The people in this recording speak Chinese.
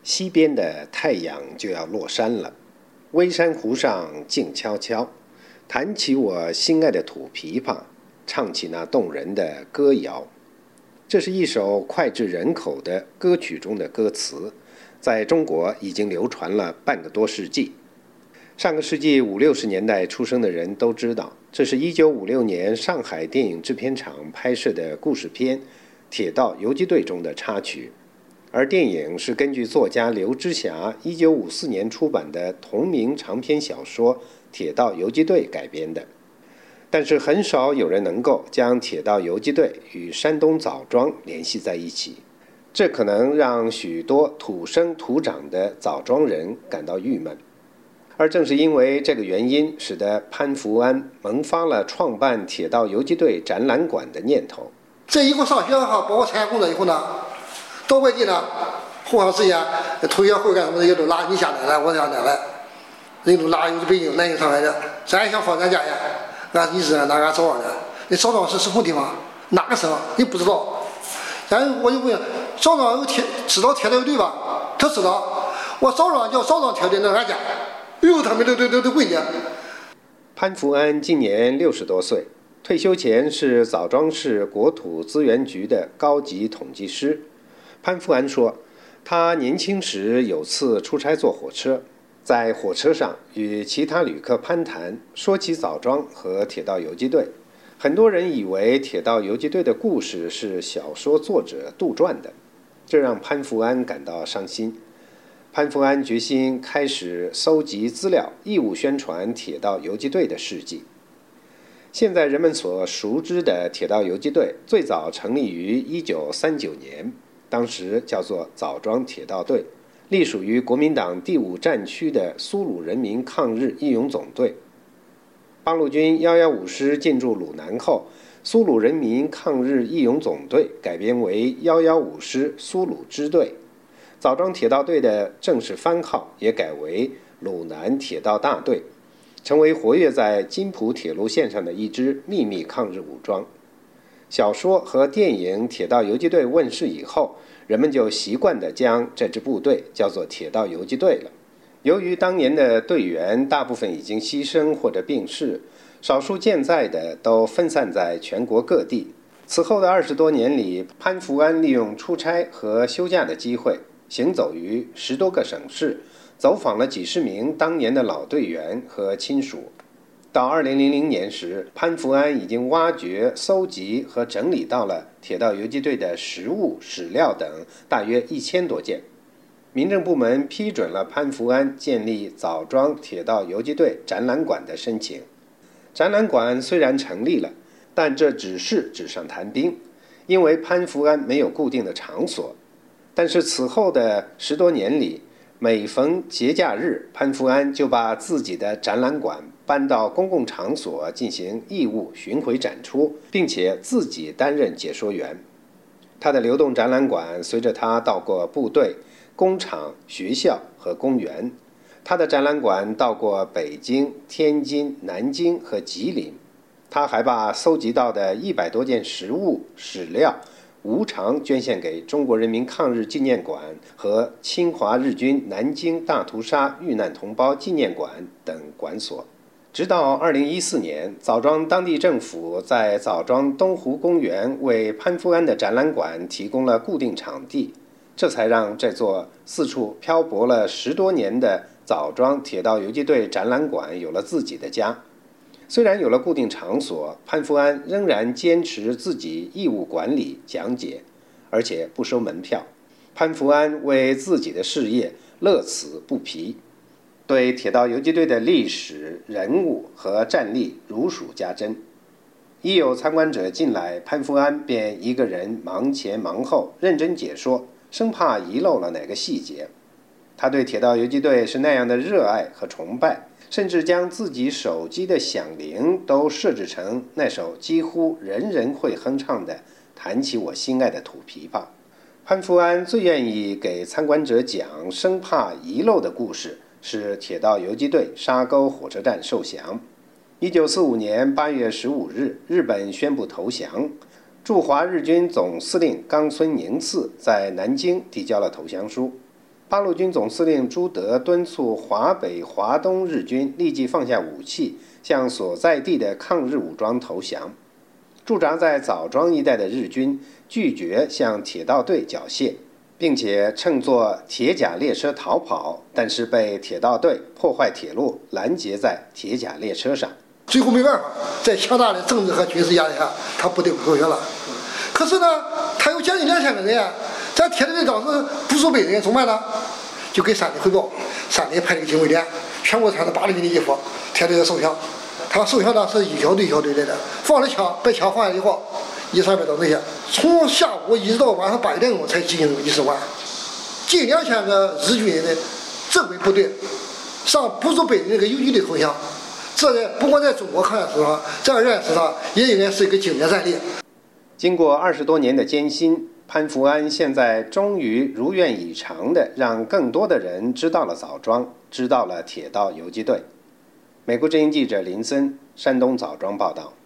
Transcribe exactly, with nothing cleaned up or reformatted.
西边的太阳就要落山了，微山湖上静悄悄，弹起我心爱的土琵琶，唱起那动人的歌谣。这是一首脍炙人口的歌曲中的歌词，在中国已经流传了半个多世纪。上个世纪五六十年代出生的人都知道，这是一九五六年上海电影制片厂拍摄的故事片《铁道游击队》中的插曲，而电影是根据作家刘知霞一九五四年出版的同名长篇小说《铁道游击队》改编的。但是很少有人能够将铁道游击队与山东枣庄联系在一起，这可能让许多土生土长的枣庄人感到郁闷。而正是因为这个原因，使得潘福安萌发了创办铁道游击队展览馆的念头。 这以后上学哈，包括参加工作以后呢，到外地呢，互相之间同学会干什么的，也都拉你下来了，我下来了，人都拉有北京、南京、上海的，咱也想放咱家呀。俺你是哪俺枣庄的？你枣庄是什么地方？哪个省？你不知道。咱我就问，枣庄有铁，知道铁道游击队吧？他知道。我枣庄叫枣庄铁队，那俺家。哎呦，他们都都都都问你。 潘福安今年六十多岁，退休前是枣庄市国土资源局的高级统计师。潘福安说，他年轻时有次出差坐火车，在火车上与其他旅客攀谈，说起枣庄和铁道游击队。很多人以为铁道游击队的故事是小说作者杜撰的，这让潘福安感到伤心。潘福安决心开始搜集资料，义务宣传铁道游击队的事迹。现在人们所熟知的铁道游击队最早成立于一九三九年，当时叫做枣庄铁道队，隶属于国民党第五战区的苏鲁人民抗日义勇总队。八路军一一五师进驻鲁南后，苏鲁人民抗日义勇总队改编为一一五师苏鲁支队。枣庄铁道队的正式番号也改为鲁南铁道大队，成为活跃在津浦铁路线上的一支秘密抗日武装。小说和电影《铁道游击队》问世以后，人们就习惯地将这支部队叫做铁道游击队了。由于当年的队员大部分已经牺牲或者病逝，少数健在的都分散在全国各地。此后的二十多年里，潘福安利用出差和休假的机会，行走于十多个省市，走访了几十名当年的老队员和亲属。到二零零零年时，潘福安已经挖掘、搜集和整理到了铁道游击队的实物、史料等大约一千多件。民政部门批准了潘福安建立枣庄铁道游击队展览馆的申请。展览馆虽然成立了，但这只是纸上谈兵，因为潘福安没有固定的场所。但是此后的十多年里，每逢节假日，潘福安就把自己的展览馆搬到公共场所进行义务巡回展出，并且自己担任解说员。他的流动展览馆随着他到过部队、工厂、学校和公园。他的展览馆到过北京、天津、南京和吉林。他还把搜集到的一百多件实物、史料无偿捐献给中国人民抗日纪念馆和侵华日军南京大屠杀遇难同胞纪念馆等馆所。直到二零一四年，枣庄当地政府在枣庄东湖公园为潘福安的展览馆提供了固定场地，这才让这座四处漂泊了十多年的枣庄铁道游击队展览馆有了自己的家。虽然有了固定场所，潘福安仍然坚持自己义务管理讲解，而且不收门票。潘福安为自己的事业乐此不疲，对铁道游击队的历史、人物和战力如数家珍。一有参观者进来，潘福安便一个人忙前忙后，认真解说，生怕遗漏了哪个细节。他对铁道游击队是那样的热爱和崇拜，甚至将自己手机的响铃都设置成那首几乎人人会哼唱的《弹起我心爱的土琵琶》。潘福安最愿意给参观者讲生怕遗漏的故事，是铁道游击队沙沟火车站受降。一九四五年八月十五日，日本宣布投降，驻华日军总司令冈村宁次在南京递交了投降书。 八路军总司令朱德敦促华北、华东日军立即放下武器，向所在地的抗日武装投降。驻扎在枣庄一带的日军拒绝向铁道队缴械，并且乘坐铁甲列车逃跑，但是被铁道队破坏铁路，拦截在铁甲列车上。 最后没办法，在强大的政治和军事压力下，他不得不投降了。可是呢，他有将近两千个人呀，咱铁路队当时不数百人，怎么办呢？就给山里汇报，山里派了个警卫连，全部穿着八厘米的衣服，铁路队受降。他受降呢是一小队一小队来的，放了枪，把枪放下以后，一三百到那些，从下午一直到晚上八点钟才进行一十万，近两千个日军的正规部队，上不足百人那个游击队投降。这在不光在中国抗战史上，在二战史上也应该是一个经典战例。 经过二十多年的艰辛，潘福安现在终于如愿以偿地让更多的人知道了枣庄，知道了铁道游击队。美国之音记者林森，山东枣庄报道。